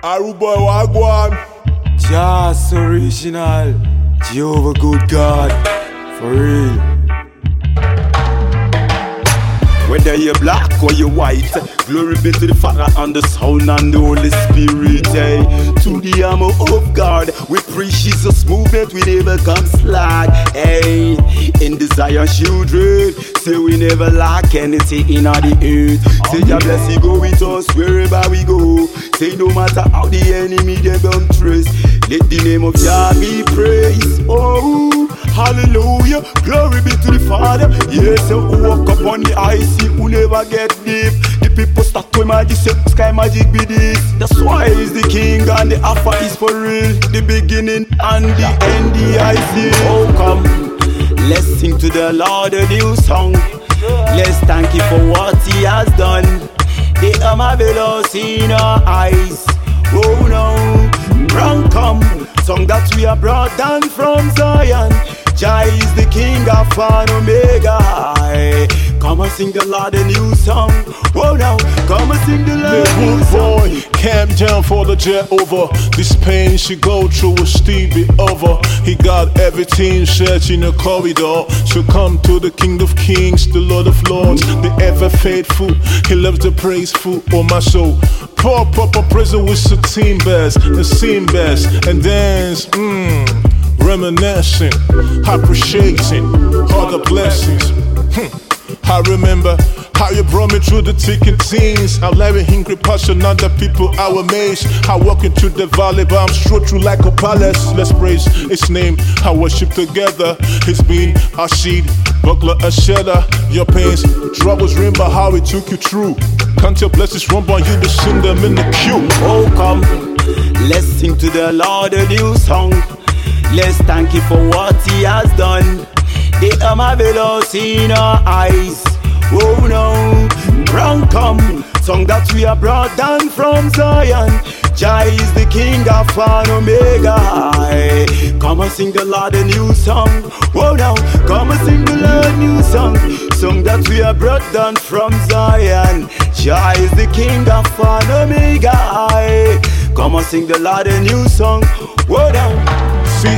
Aruboy Wagwan. Just original. Jehovah good God. For real. Whether you're black or you're white, glory be to the Father and the Son and the Holy Spirit. To the armor of God, we preach Jesus movement, we never come slack. In the Zion children, say we never lack anything in the earth. Say your blessing go with us wherever we go. Say no matter how the enemy they don't trace, let the name of Jah be praised. Oh, hallelujah, glory be to the Father. Yes, who walk up on the ice, who never get deep. The people start to imagine sky magic be this. That's why he's the king and the alpha is for real. The beginning and the end, the I see. Oh come, let's sing to the Lord a new song. Let's thank him for what he has done. They are marvelous in our eyes. Oh no, run come, song that we are brought down from Zion. Jah is the king of and Omega. Come and sing the Lord a new song. Oh now, come and sing the Lord a new song. Boy, calm down for the jet over. This pain she go through will still be over. He got everything set in a corridor. So come to the King of Kings, the Lord of Lords, the ever faithful. He loves the praiseful, oh my soul. Pour proper prison with some team best, and sing best, and dance, reminiscing, appreciating all the blessings. I remember how you brought me through the ticking teens. I'm living hungry passion, other people are amazed. I walk into the valley, but I'm straight through like a palace. Let's praise his name, I worship together. He's been our seed, buckler and shelter. Your pains, troubles, remember how he took you through. Can't your blessings run by you to sing them in the queue. Oh come, let's sing to the Lord a new song. Let's thank him for what he has done. They are marvelous in our eyes. Oh no, run come, song that we are brought down from Zion. Jah is the king of and Omega. Come and sing the Lord a new song. Oh now, come and sing the Lord a new song. Song that we are brought down from Zion. Jah is the king of and Omega. Come and sing the Lord a new song. Oh now. See,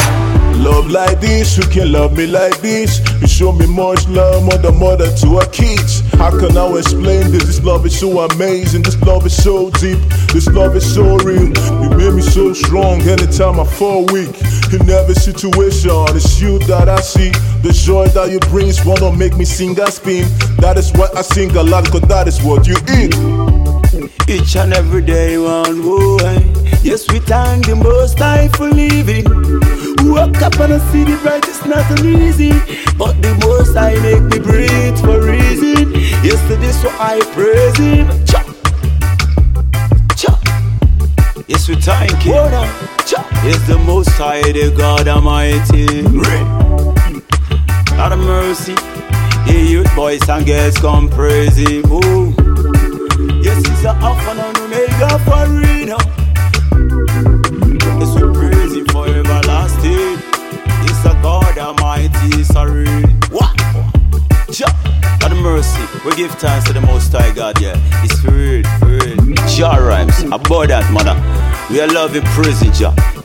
love like this, you can love me like this. You show me much love, mother to our kids. How can I explain this? This love is so amazing, this love is so deep, this love is so real. You made me so strong anytime I fall weak. In every situation, it's you that I see. The joy that you bring is wanna make me sing and spin. That is why I sing a lot, cause that is what you eat. Each and every day one boy. Yes, we thank the Most High for living. Woke up and I see the bright, it's not easy. But the Most High make me breathe for reason. Yesterday so I praise him. Cha, cha. Yes, we thank him. Cha. Yes, the Most High, the God Almighty. Out of mercy, the youth boys and girls come praise him. Oh. Yes, he's a Alpha and Omega for real. Yes, we praise him for everlasting. He's a God Almighty, sorry. What? Jah, God of mercy, we give thanks to the Most High God, yeah. It's for real, for real. Jah rhymes, about that, mother. We are loving praising Jah.